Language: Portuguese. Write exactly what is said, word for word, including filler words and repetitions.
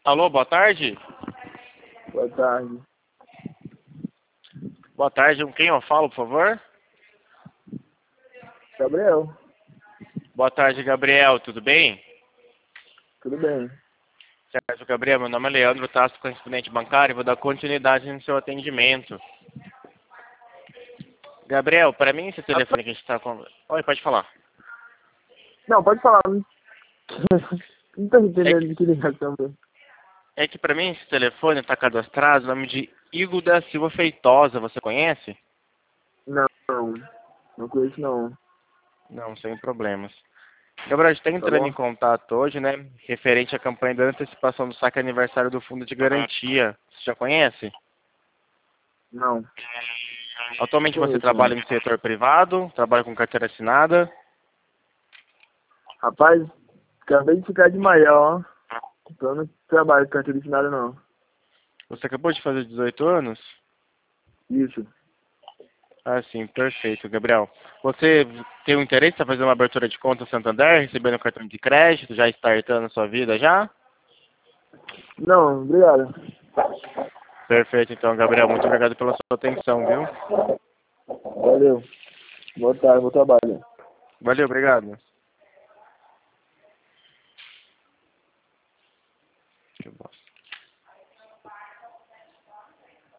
Alô, boa tarde. Boa tarde. Boa tarde, com quem eu falo, por favor? Gabriel, Boa tarde, Gabriel, tudo bem? tudo bem? Certo, Gabriel, meu nome é Leandro, Tasso, correspondente bancário, vou dar continuidade no seu atendimento. Gabriel, para mim esse telefone que a gente está com... Oi, pode falar. Não, pode falar. Não tô entendendo É de que ligação. velho. É que para mim esse telefone está cadastrado o nome de Igor da Silva Feitosa, você conhece? Não, não, não conheço não. Não, sem problemas. Gabriel, a gente está Tá entrando bom? em contato hoje, né, referente à campanha da antecipação do saque aniversário do Fundo de Garantia. Você já conhece? Não, não Atualmente você conheço trabalha não. no setor privado, trabalha com carteira assinada. Rapaz, acabei de ficar de maior, ó. Então eu não trabalho com carteira de nada não. Você acabou de fazer dezoito anos? Isso. Ah, sim, perfeito, Gabriel. Você tem um interesse em fazer uma abertura de conta no Santander, recebendo cartão de crédito, já startando a sua vida já? Não, obrigado. Perfeito, então, Gabriel, muito obrigado pela sua atenção, viu? Valeu. Boa tarde, bom trabalho. Valeu, obrigado.